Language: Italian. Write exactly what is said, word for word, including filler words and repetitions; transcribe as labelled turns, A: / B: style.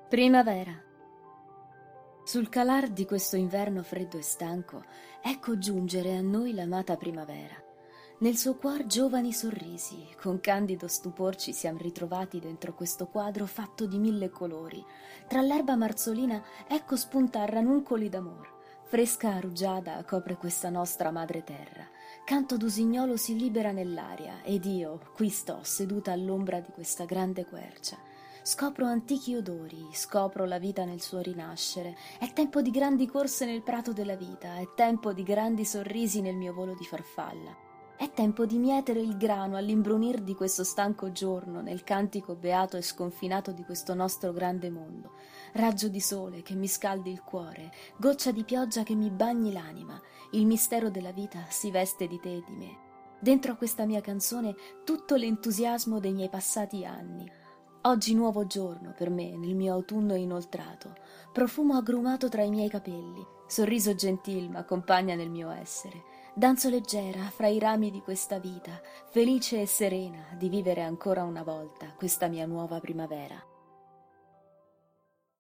A: Primavera. Sul calar di questo inverno freddo e stanco, ecco giungere a noi l'amata primavera. Nel suo cuor giovani sorrisi, con candido stupor ci siam ritrovati dentro questo quadro fatto di mille colori. Tra l'erba marzolina ecco spuntar ranuncoli d'amor. Fresca rugiada copre questa nostra madre terra. Canto d'usignolo si libera nell'aria ed io qui sto seduta all'ombra di questa grande quercia. Scopro antichi odori, scopro la vita nel suo rinascere. È tempo di grandi corse nel prato della vita, è tempo di grandi sorrisi nel mio volo di farfalla. È tempo di mietere il grano all'imbrunir di questo stanco giorno nel cantico beato e sconfinato di questo nostro grande mondo. Raggio di sole che mi scaldi il cuore, goccia di pioggia che mi bagni l'anima, il mistero della vita si veste di te e di me. Dentro a questa mia canzone tutto l'entusiasmo dei miei passati anni. Oggi nuovo giorno per me nel mio autunno inoltrato, profumo agrumato tra i miei capelli, sorriso gentil m'accompagna nel mio essere. Danzo leggera fra i rami di questa vita, felice e serena di vivere ancora una volta questa mia nuova primavera.